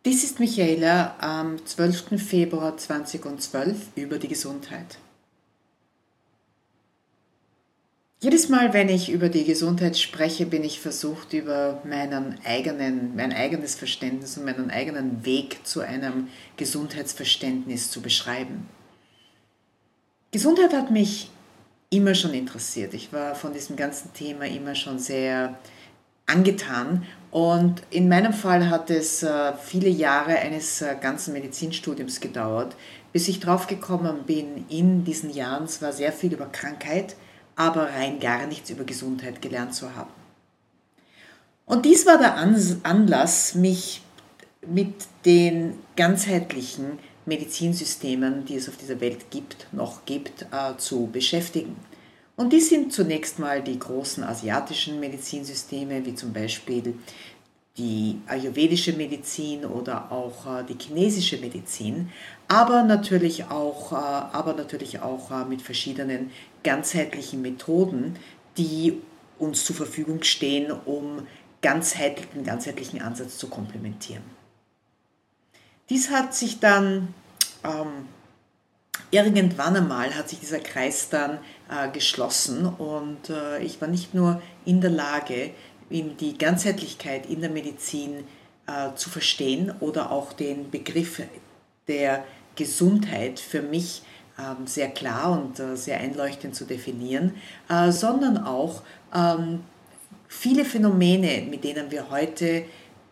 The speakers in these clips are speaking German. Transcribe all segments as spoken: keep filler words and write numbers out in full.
Dies ist Michaela am zwölften Februar zweitausendzwölf über die Gesundheit. Jedes Mal, wenn ich über die Gesundheit spreche, bin ich versucht, über meinen eigenen, mein eigenes Verständnis und meinen eigenen Weg zu einem Gesundheitsverständnis zu beschreiben. Gesundheit hat mich immer schon interessiert. Ich war von diesem ganzen Thema immer schon sehr angetan und in meinem Fall hat es äh, viele Jahre eines äh, ganzen Medizinstudiums gedauert, bis ich drauf gekommen bin, in diesen Jahren zwar sehr viel über Krankheit, aber rein gar nichts über Gesundheit gelernt zu haben. Und dies war der Anlass, mich mit den ganzheitlichen Medizinsystemen, die es auf dieser Welt gibt, noch gibt, äh, zu beschäftigen. Und die sind zunächst mal die großen asiatischen Medizinsysteme, wie zum Beispiel die ayurvedische Medizin oder auch äh, die chinesische Medizin, aber natürlich auch, äh, aber natürlich auch äh, mit verschiedenen ganzheitlichen Methoden, die uns zur Verfügung stehen, um ganzheitlichen, ganzheitlichen Ansatz zu komplementieren. Dies hat sich dann ähm, Irgendwann einmal hat sich dieser Kreis dann äh, geschlossen und äh, ich war nicht nur in der Lage, in die Ganzheitlichkeit in der Medizin äh, zu verstehen oder auch den Begriff der Gesundheit für mich äh, sehr klar und äh, sehr einleuchtend zu definieren, äh, sondern auch ähm, viele Phänomene, mit denen wir heute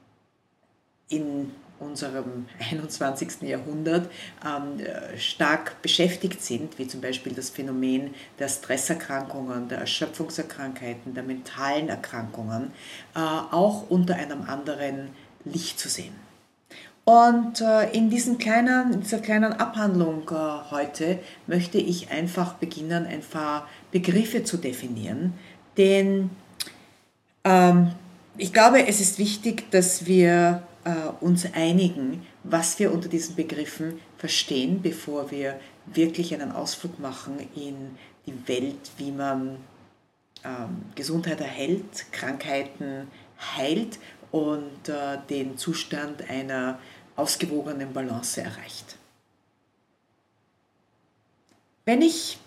in unserem einundzwanzigsten Jahrhundert ähm, stark beschäftigt sind, wie zum Beispiel das Phänomen der Stresserkrankungen, der Erschöpfungserkrankheiten, der mentalen Erkrankungen, äh, auch unter einem anderen Licht zu sehen. Und äh, in, diesen kleinen, in dieser kleinen Abhandlung äh, heute möchte ich einfach beginnen, ein paar Begriffe zu definieren, denn ähm, ich glaube, es ist wichtig, dass wir uns einigen, was wir unter diesen Begriffen verstehen, bevor wir wirklich einen Ausflug machen in die Welt, wie man ähm, Gesundheit erhält, Krankheiten heilt und äh, den Zustand einer ausgewogenen Balance erreicht. Wenn ich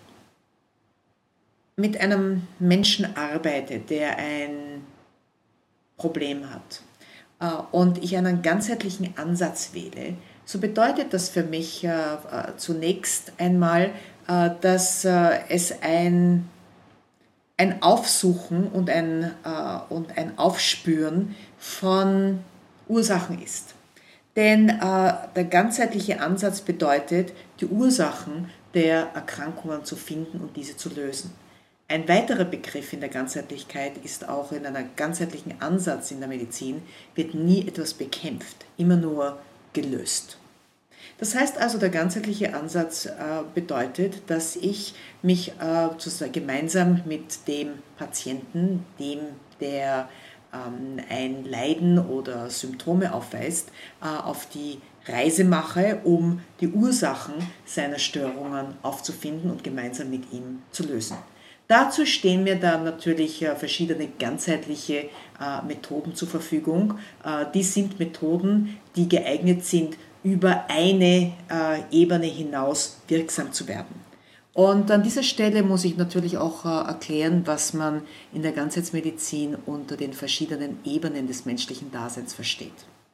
mit einem Menschen arbeite, der ein Problem hat, und ich einen ganzheitlichen Ansatz wähle, so bedeutet das für mich äh, zunächst einmal, äh, dass äh, es ein, ein Aufsuchen und ein, äh, und ein Aufspüren von Ursachen ist. Denn äh, der ganzheitliche Ansatz bedeutet, die Ursachen der Erkrankungen zu finden und diese zu lösen. Ein weiterer Begriff in der Ganzheitlichkeit ist auch in einem ganzheitlichen Ansatz in der Medizin, wird nie etwas bekämpft, immer nur gelöst. Das heißt also, der ganzheitliche Ansatz äh, bedeutet, dass ich mich äh, gemeinsam mit dem Patienten, dem der ähm, ein Leiden oder Symptome aufweist, äh, auf die Reise mache, um die Ursachen seiner Störungen aufzufinden und gemeinsam mit ihm zu lösen. Dazu stehen mir dann natürlich verschiedene ganzheitliche Methoden zur Verfügung. Dies sind Methoden, die geeignet sind, über eine Ebene hinaus wirksam zu werden. Und an dieser Stelle muss ich natürlich auch erklären, was man in der Ganzheitsmedizin unter den verschiedenen Ebenen des menschlichen Daseins versteht.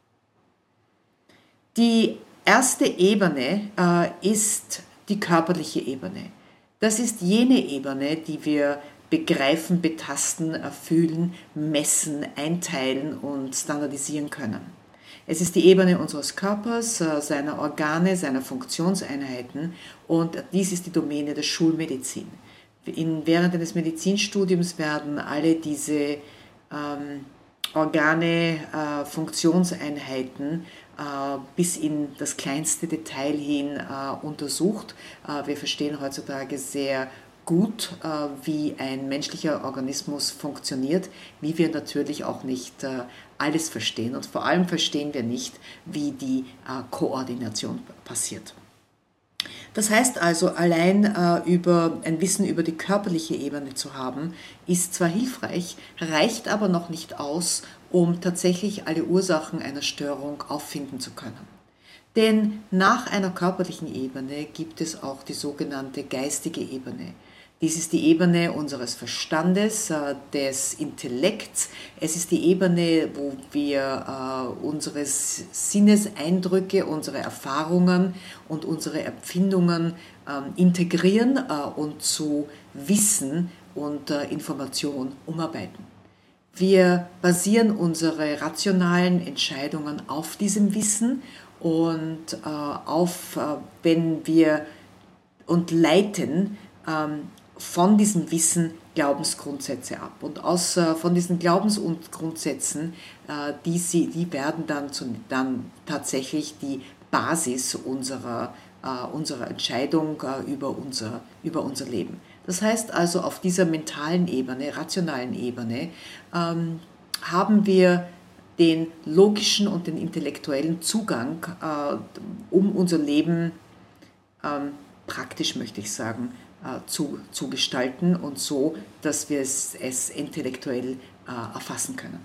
Die erste Ebene ist die körperliche Ebene. Das ist jene Ebene, die wir begreifen, betasten, erfühlen, messen, einteilen und standardisieren können. Es ist die Ebene unseres Körpers, seiner Organe, seiner Funktionseinheiten und dies ist die Domäne der Schulmedizin. In, während eines Medizinstudiums werden alle diese ähm, Organe, äh, Funktionseinheiten äh, bis in das kleinste Detail hin äh, untersucht. Äh, wir verstehen heutzutage sehr gut, äh, wie ein menschlicher Organismus funktioniert, wie wir natürlich auch nicht äh, alles verstehen und vor allem verstehen wir nicht, wie die äh, Koordination passiert. Das heißt also, allein äh, über ein Wissen über die körperliche Ebene zu haben, ist zwar hilfreich, reicht aber noch nicht aus, um tatsächlich alle Ursachen einer Störung auffinden zu können. Denn nach einer körperlichen Ebene gibt es auch die sogenannte geistige Ebene. Dies ist die Ebene unseres Verstandes, äh, des Intellekts. Es ist die Ebene, wo wir äh, unsere Sinneseindrücke, unsere Erfahrungen und unsere Empfindungen äh, integrieren äh, und zu Wissen und äh, Information umarbeiten. Wir basieren unsere rationalen Entscheidungen auf diesem Wissen und äh, auf, äh, wenn wir und leiten ähm, von diesem Wissen Glaubensgrundsätze ab. Und aus, äh, von diesen Glaubensgrundsätzen, äh, die, sie, die werden dann, zu, dann tatsächlich die Basis unserer, äh, unserer Entscheidung äh, über, unser, über unser Leben. Das heißt also, auf dieser mentalen Ebene, rationalen Ebene, ähm, haben wir den logischen und den intellektuellen Zugang, äh, um unser Leben ähm, praktisch, möchte ich sagen, äh, zu, zu gestalten und so, dass wir es, es intellektuell äh, erfassen können.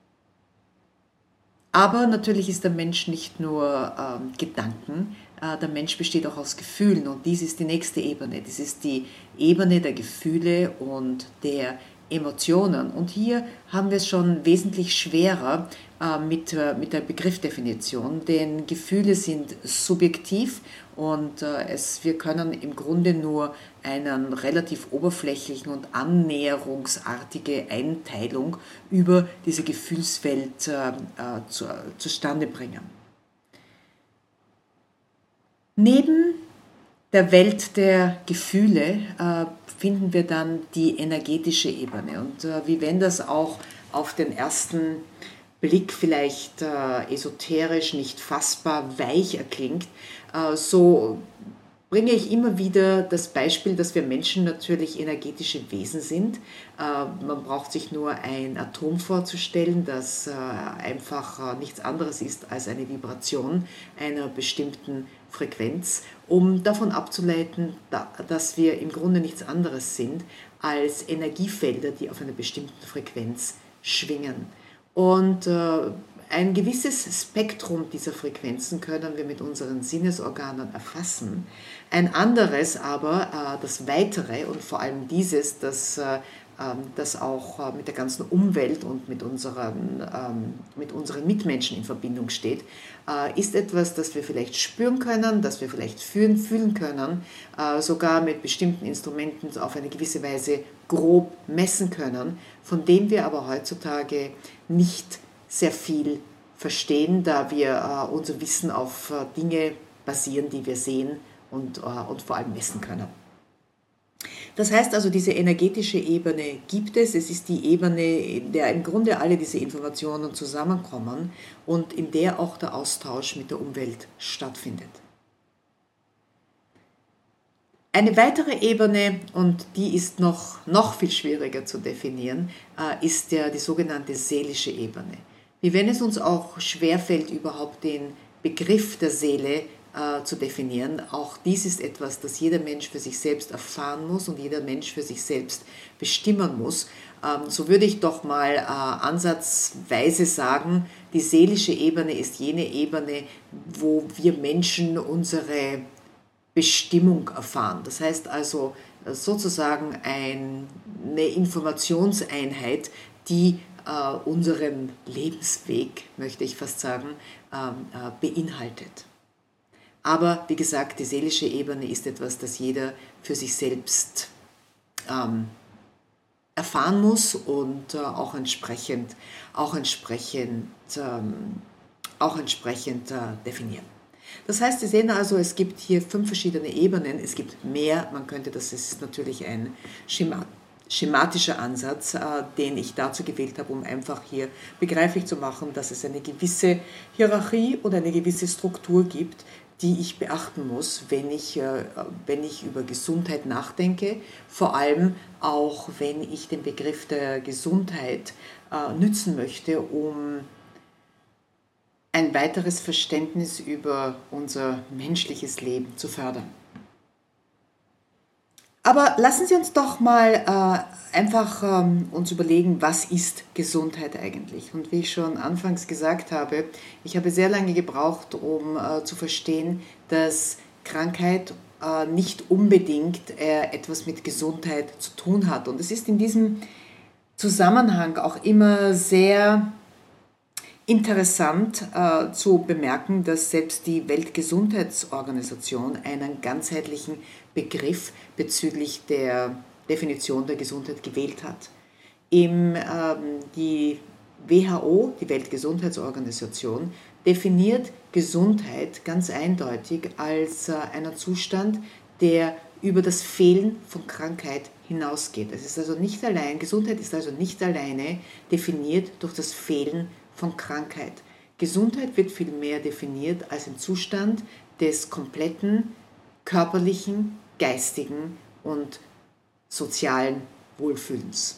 Aber natürlich ist der Mensch nicht nur ähm, Gedanken, äh, der Mensch besteht auch aus Gefühlen und dies ist die nächste Ebene. Das ist die Ebene der Gefühle und der Emotionen. Und hier haben wir es schon wesentlich schwerer äh, mit, äh, mit der Begriffsdefinition, denn Gefühle sind subjektiv und äh, es, wir können im Grunde nur eine relativ oberflächliche und annäherungsartige Einteilung über diese Gefühlswelt äh, äh, zu, zustande bringen. Neben der Welt der Gefühle äh, finden wir dann die energetische Ebene. Und äh, wie wenn das auch auf den ersten Blick vielleicht äh, esoterisch, nicht fassbar weich erklingt, äh, so bringe ich immer wieder das Beispiel, dass wir Menschen natürlich energetische Wesen sind. Äh, man braucht sich nur ein Atom vorzustellen, das äh, einfach äh, nichts anderes ist als eine Vibration einer bestimmten Frequenz, um davon abzuleiten, dass wir im Grunde nichts anderes sind als Energiefelder, die auf einer bestimmten Frequenz schwingen. Und äh, ein gewisses Spektrum dieser Frequenzen können wir mit unseren Sinnesorganen erfassen. Ein anderes aber, äh, das weitere und vor allem dieses, das, äh, das auch äh, mit der ganzen Umwelt und mit unseren, ähm, mit unseren Mitmenschen in Verbindung steht, äh, ist etwas, das wir vielleicht spüren können, das wir vielleicht fühlen, fühlen können, äh, sogar mit bestimmten Instrumenten auf eine gewisse Weise grob messen können, von dem wir aber heutzutage nicht sehr viel verstehen, da wir äh, unser Wissen auf äh, Dinge basieren, die wir sehen und, äh, und vor allem messen können. Das heißt also, diese energetische Ebene gibt es. Es ist die Ebene, in der im Grunde alle diese Informationen zusammenkommen und in der auch der Austausch mit der Umwelt stattfindet. Eine weitere Ebene, und die ist noch, noch viel schwieriger zu definieren, äh, ist der, die sogenannte seelische Ebene. Wie wenn es uns auch schwerfällt, überhaupt den Begriff der Seele äh, zu definieren. Auch dies ist etwas, das jeder Mensch für sich selbst erfahren muss und jeder Mensch für sich selbst bestimmen muss. Ähm, so würde ich doch mal äh, ansatzweise sagen, die seelische Ebene ist jene Ebene, wo wir Menschen unsere Bestimmung erfahren. Das heißt also sozusagen eine Informationseinheit, die äh, unseren Lebensweg, möchte ich fast sagen, ähm, äh, beinhaltet. Aber wie gesagt, die seelische Ebene ist etwas, das jeder für sich selbst ähm, erfahren muss und äh, auch entsprechend, auch entsprechend, ähm, auch entsprechend äh, definieren. Das heißt, Sie sehen also, es gibt hier fünf verschiedene Ebenen, es gibt mehr, man könnte, das ist natürlich ein Schema, schematischer Ansatz, äh, den ich dazu gewählt habe, um einfach hier begreiflich zu machen, dass es eine gewisse Hierarchie und eine gewisse Struktur gibt, die ich beachten muss, wenn ich, äh, wenn ich über Gesundheit nachdenke, vor allem auch, wenn ich den Begriff der Gesundheit äh, nützen möchte, um ein weiteres Verständnis über unser menschliches Leben zu fördern. Aber lassen Sie uns doch mal äh, einfach ähm, uns überlegen, was ist Gesundheit eigentlich? Und wie ich schon anfangs gesagt habe, ich habe sehr lange gebraucht, um äh, zu verstehen, dass Krankheit äh, nicht unbedingt äh, etwas mit Gesundheit zu tun hat. Und es ist in diesem Zusammenhang auch immer sehr interessant äh, zu bemerken, dass selbst die Weltgesundheitsorganisation einen ganzheitlichen Begriff bezüglich der Definition der Gesundheit gewählt hat. Im, ähm, die W H O, die Weltgesundheitsorganisation, definiert Gesundheit ganz eindeutig als äh, einen Zustand, der über das Fehlen von Krankheit hinausgeht. Es ist also nicht allein, Gesundheit ist also nicht alleine definiert durch das Fehlen von Krankheit. Gesundheit wird vielmehr definiert als ein Zustand des kompletten körperlichen, geistigen und sozialen Wohlfühlens.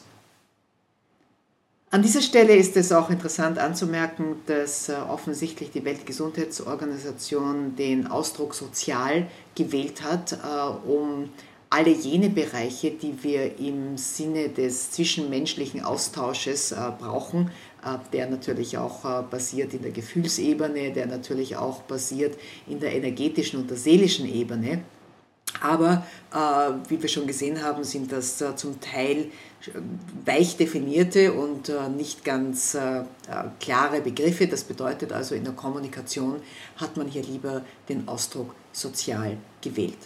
An dieser Stelle ist es auch interessant anzumerken, dass äh, offensichtlich die Weltgesundheitsorganisation den Ausdruck sozial gewählt hat, äh, um alle jene Bereiche, die wir im Sinne des zwischenmenschlichen Austausches äh, brauchen, äh, der natürlich auch äh, basiert in der Gefühlsebene, der natürlich auch basiert in der energetischen und der seelischen Ebene. Aber äh, wie wir schon gesehen haben, sind das äh, zum Teil weich definierte und äh, nicht ganz äh, klare Begriffe. Das bedeutet also, in der Kommunikation hat man hier lieber den Ausdruck sozial gewählt.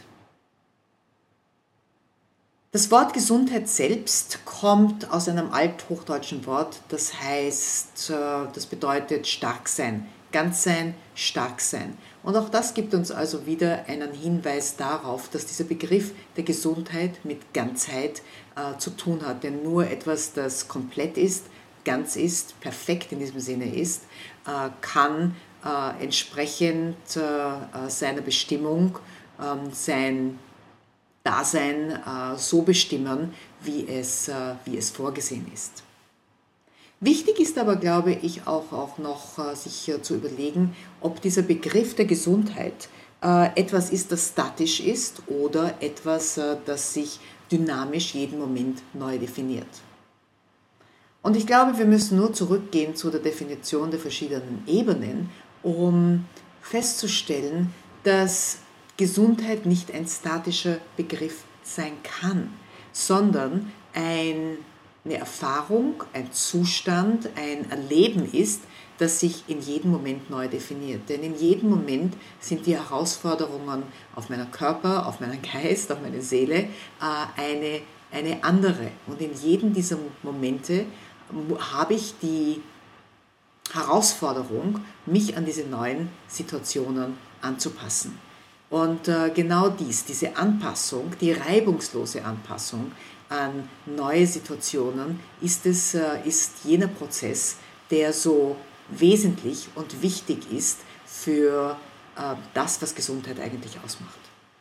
Das Wort Gesundheit selbst kommt aus einem althochdeutschen Wort, das heißt, das bedeutet stark sein, ganz sein, stark sein. Und auch das gibt uns also wieder einen Hinweis darauf, dass dieser Begriff der Gesundheit mit Ganzheit äh, zu tun hat. Denn nur etwas, das komplett ist, ganz ist, perfekt in diesem Sinne ist, äh, kann äh, entsprechend äh, seiner Bestimmung äh, sein Dasein äh, so bestimmen, wie es, äh, wie es vorgesehen ist. Wichtig ist aber, glaube ich, auch, auch noch äh, sich äh, zu überlegen, ob dieser Begriff der Gesundheit äh, etwas ist, das statisch ist oder etwas, äh, das sich dynamisch jeden Moment neu definiert. Und ich glaube, wir müssen nur zurückgehen zu der Definition der verschiedenen Ebenen, um festzustellen, dass Gesundheit nicht ein statischer Begriff sein kann, sondern ein, eine Erfahrung, ein Zustand, ein Erleben ist, das sich in jedem Moment neu definiert. Denn in jedem Moment sind die Herausforderungen auf meinen Körper, auf meinen Geist, auf meine Seele eine, eine andere. Und in jedem dieser Momente habe ich die Herausforderung, mich an diese neuen Situationen anzupassen. Und äh, genau dies, diese Anpassung, die reibungslose Anpassung an neue Situationen, ist, es, äh, ist jener Prozess, der so wesentlich und wichtig ist für äh, das, was Gesundheit eigentlich ausmacht.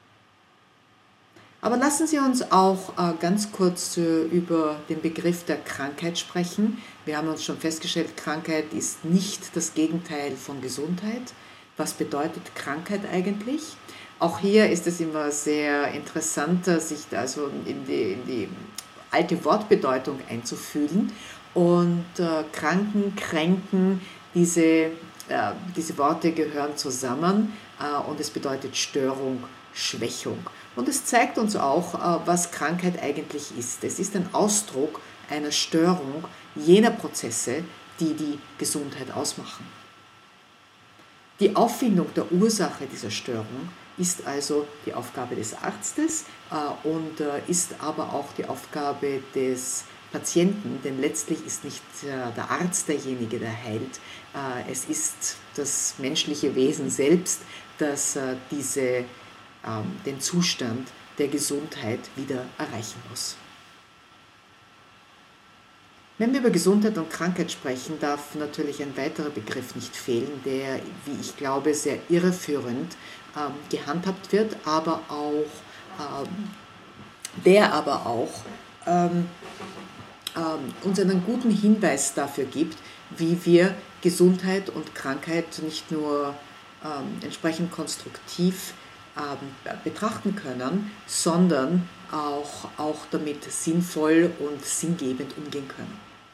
Aber lassen Sie uns auch äh, ganz kurz äh, über den Begriff der Krankheit sprechen. Wir haben uns schon festgestellt, Krankheit ist nicht das Gegenteil von Gesundheit. Was bedeutet Krankheit eigentlich? Auch hier ist es immer sehr interessant, sich also in die, in die alte Wortbedeutung einzufühlen. Und äh, Kranken, Kränken, diese, äh, diese Worte gehören zusammen äh, und es bedeutet Störung, Schwächung. Und es zeigt uns auch, äh, was Krankheit eigentlich ist. Es ist ein Ausdruck einer Störung jener Prozesse, die die Gesundheit ausmachen. Die Auffindung der Ursache dieser Störung ist also die Aufgabe des Arztes äh, und äh, ist aber auch die Aufgabe des Patienten, denn letztlich ist nicht äh, der Arzt derjenige, der heilt, äh, es ist das menschliche Wesen selbst, das äh, diese, äh, den Zustand der Gesundheit wieder erreichen muss. Wenn wir über Gesundheit und Krankheit sprechen, darf natürlich ein weiterer Begriff nicht fehlen, der, wie ich glaube, sehr irreführend ähm, gehandhabt wird, aber auch, ähm, der aber auch ähm, ähm, uns einen guten Hinweis dafür gibt, wie wir Gesundheit und Krankheit nicht nur ähm, entsprechend konstruktiv ähm, betrachten können, sondern auch, auch damit sinnvoll und sinngebend umgehen können.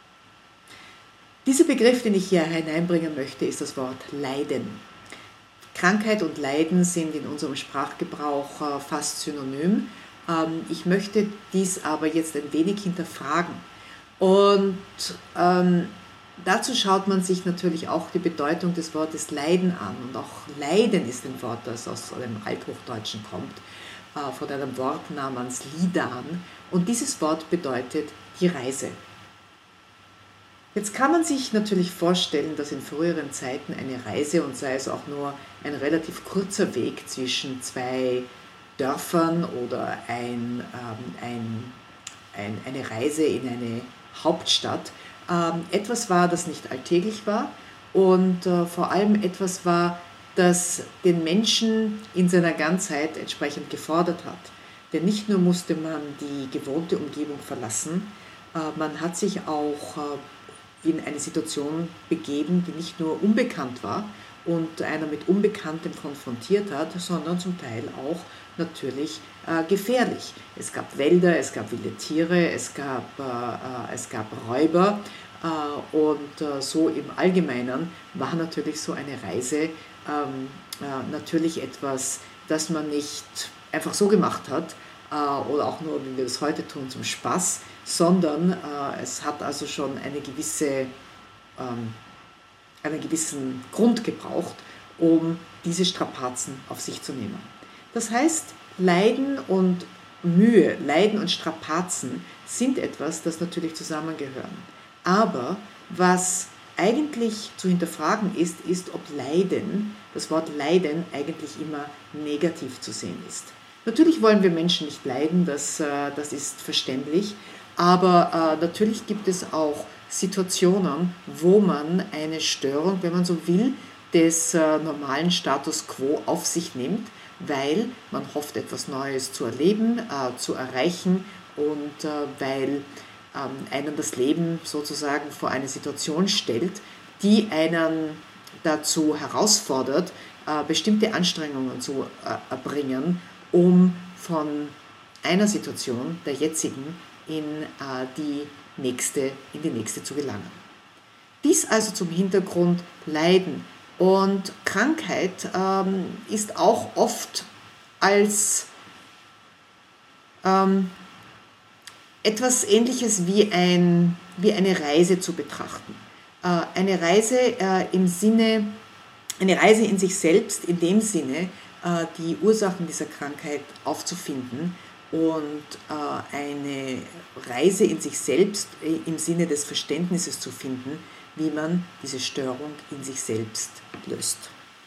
Dieser Begriff, den ich hier hineinbringen möchte, ist das Wort Leiden. Krankheit und Leiden sind in unserem Sprachgebrauch äh, fast synonym. Ähm, ich möchte dies aber jetzt ein wenig hinterfragen. Und ähm, dazu schaut man sich natürlich auch die Bedeutung des Wortes Leiden an. Und auch Leiden ist ein Wort, das aus dem Althochdeutschen kommt, äh, von einem Wort namens Lidan. Und dieses Wort bedeutet die Reise. Jetzt kann man sich natürlich vorstellen, dass in früheren Zeiten eine Reise, und sei es auch nur ein relativ kurzer Weg zwischen zwei Dörfern oder ein, ähm, ein, ein, eine Reise in eine Hauptstadt, ähm, etwas war, das nicht alltäglich war und äh, vor allem etwas war, das den Menschen in seiner Ganzheit entsprechend gefordert hat. Denn nicht nur musste man die gewohnte Umgebung verlassen, äh, man hat sich auch äh, in eine Situation begeben, die nicht nur unbekannt war und einer mit Unbekanntem konfrontiert hat, sondern zum Teil auch natürlich äh, gefährlich. Es gab Wälder, es gab wilde Tiere, es gab, äh, es gab Räuber äh, und äh, so im Allgemeinen war natürlich so eine Reise ähm, äh, natürlich etwas, das man nicht einfach so gemacht hat, oder auch nur, wie wir das heute tun, zum Spaß, sondern äh, es hat also schon eine gewisse, ähm, einen gewissen Grund gebraucht, um diese Strapazen auf sich zu nehmen. Das heißt, Leiden und Mühe, Leiden und Strapazen sind etwas, das natürlich zusammengehören. Aber was eigentlich zu hinterfragen ist, ist, ob Leiden, das Wort Leiden eigentlich immer negativ zu sehen ist. Natürlich wollen wir Menschen nicht leiden, das, das ist verständlich, aber äh, natürlich gibt es auch Situationen, wo man eine Störung, wenn man so will, des äh, normalen Status quo auf sich nimmt, weil man hofft, etwas Neues zu erleben, äh, zu erreichen und äh, weil ähm, einen das Leben sozusagen vor eine Situation stellt, die einen dazu herausfordert, äh, bestimmte Anstrengungen zu äh, erbringen, um von einer Situation, der jetzigen, in, äh, die nächste, in die nächste zu gelangen. Dies also zum Hintergrund Leiden. Und Krankheit ähm, ist auch oft als ähm, etwas Ähnliches wie, ein, wie eine Reise zu betrachten. Äh, eine Reise äh, im Sinne, eine Reise in sich selbst, in dem Sinne, die Ursachen dieser Krankheit aufzufinden und eine Reise in sich selbst im Sinne des Verständnisses zu finden, wie man diese Störung in sich selbst löst.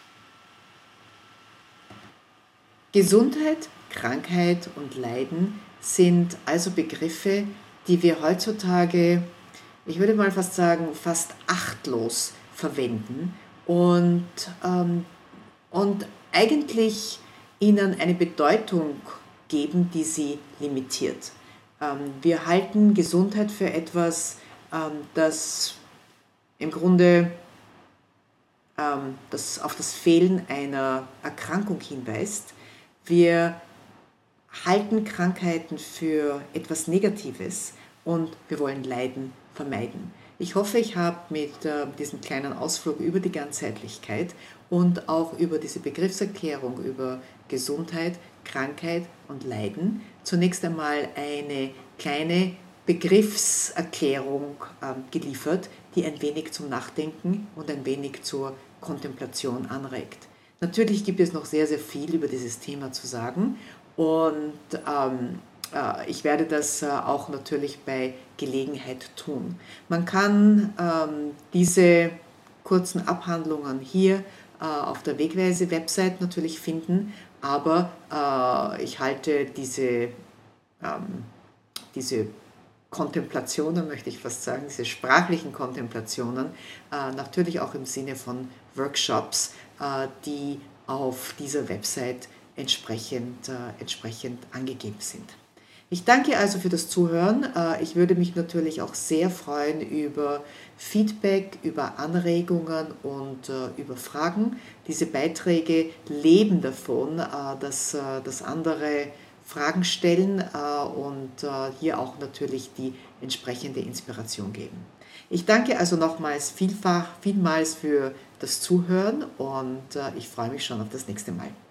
Gesundheit, Krankheit und Leiden sind also Begriffe, die wir heutzutage, ich würde mal fast sagen, fast achtlos verwenden und, ähm, und eigentlich ihnen eine Bedeutung geben, die sie limitiert. Ähm, wir halten Gesundheit für etwas, ähm, das im Grunde ähm, das auf das Fehlen einer Erkrankung hinweist. Wir halten Krankheiten für etwas Negatives und wir wollen Leiden vermeiden. Ich hoffe, ich habe mit äh, diesem kleinen Ausflug über die Ganzheitlichkeit und auch über diese Begriffserklärung über Gesundheit, Krankheit und Leiden zunächst einmal eine kleine Begriffserklärung äh, geliefert, die ein wenig zum Nachdenken und ein wenig zur Kontemplation anregt. Natürlich gibt es noch sehr, sehr viel über dieses Thema zu sagen und ähm, äh, ich werde das äh, auch natürlich bei Gelegenheit tun. Man kann ähm, diese kurzen Abhandlungen hier äh, auf der Wegweise-Website natürlich finden, aber äh, ich halte diese, ähm, diese Kontemplationen, möchte ich fast sagen, diese sprachlichen Kontemplationen, äh, natürlich auch im Sinne von Workshops, äh, die auf dieser Website entsprechend, äh, entsprechend angegeben sind. Ich danke also für das Zuhören. Äh, Ich würde mich natürlich auch sehr freuen über Feedback, über Anregungen und äh, über Fragen. Diese Beiträge leben davon, äh, dass, äh, dass andere Fragen stellen äh, und äh, hier auch natürlich die entsprechende Inspiration geben. Ich danke also nochmals vielfach, vielmals für das Zuhören und äh, ich freue mich schon auf das nächste Mal.